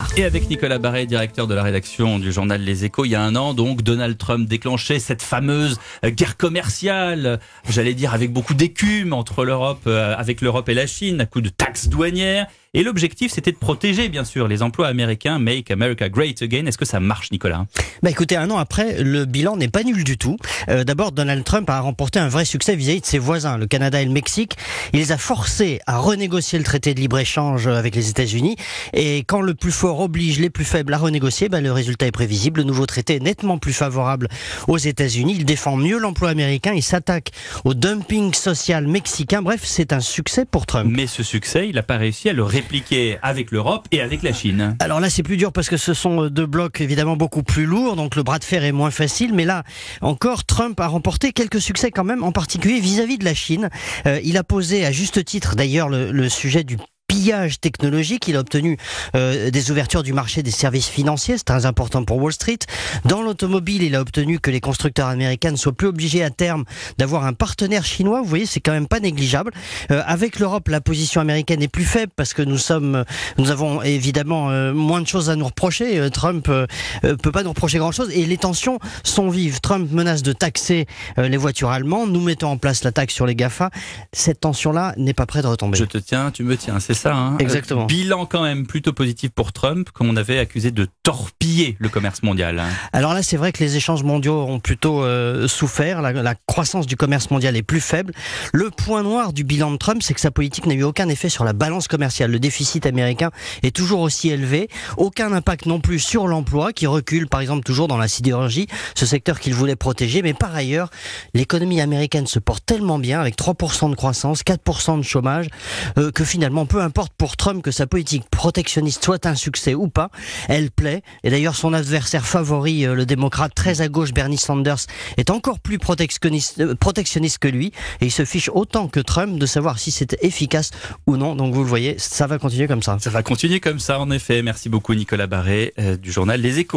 Et avec Nicolas Barré, directeur de la rédaction du journal Les Échos, il y a un an, donc, Donald Trump déclenchait cette fameuse guerre commerciale, j'allais dire avec beaucoup d'écume entre avec l'Europe et la Chine, à coup de taxes douanières. Et l'objectif, c'était de protéger, bien sûr, les emplois américains. Make America Great Again. Est-ce que ça marche, Nicolas ? Écoutez, un an après, le bilan n'est pas nul du tout. D'abord, Donald Trump a remporté un vrai succès vis-à-vis de ses voisins, le Canada et le Mexique. Il les a forcés à renégocier le traité de libre-échange avec les États-Unis. Et quand le plus fort oblige les plus faibles à renégocier, le résultat est prévisible. Le nouveau traité est nettement plus favorable aux États-Unis. Il défend mieux l'emploi américain. Il s'attaque au dumping social mexicain. Bref, c'est un succès pour Trump. Mais ce succès, il n'a pas réussi à le répliquer avec l'Europe et avec la Chine. Alors là, c'est plus dur parce que ce sont deux blocs évidemment beaucoup plus lourds, donc le bras de fer est moins facile. Mais là, encore, Trump a remporté quelques succès quand même, en particulier vis-à-vis de la Chine. Il a posé à juste titre d'ailleurs le sujet du pillage technologique. Il a obtenu des ouvertures du marché des services financiers, c'est très important pour Wall Street. Dans l'automobile, il a obtenu que les constructeurs américains ne soient plus obligés à terme d'avoir un partenaire chinois. Vous voyez, c'est quand même pas négligeable. Avec l'Europe, la position américaine est plus faible parce que nous avons évidemment moins de choses à nous reprocher. Trump peut pas nous reprocher grand-chose et les tensions sont vives. Trump menace de taxer les voitures allemandes. Nous mettons en place la taxe sur les GAFA. Cette tension-là n'est pas prête de retomber. Je te tiens, tu me tiens, c'est ça, hein. Exactement. Bilan quand même plutôt positif pour Trump, comme on avait accusé de torpiller le commerce mondial. Alors là, c'est vrai que les échanges mondiaux ont plutôt souffert. La croissance du commerce mondial est plus faible. Le point noir du bilan de Trump, c'est que sa politique n'a eu aucun effet sur la balance commerciale. Le déficit américain est toujours aussi élevé. Aucun impact non plus sur l'emploi, qui recule par exemple toujours dans la sidérurgie, ce secteur qu'il voulait protéger. Mais par ailleurs, l'économie américaine se porte tellement bien, avec 3% de croissance, 4% de chômage, que finalement, peu importe pour Trump que sa politique protectionniste soit un succès ou pas, elle plaît. Et d'ailleurs, son adversaire favori, le démocrate très à gauche, Bernie Sanders, est encore plus protectionniste que lui. Et il se fiche autant que Trump de savoir si c'est efficace ou non. Donc vous le voyez, ça va continuer comme ça. Ça va continuer comme ça, en effet. Merci beaucoup, Nicolas Barré, du journal Les Échos.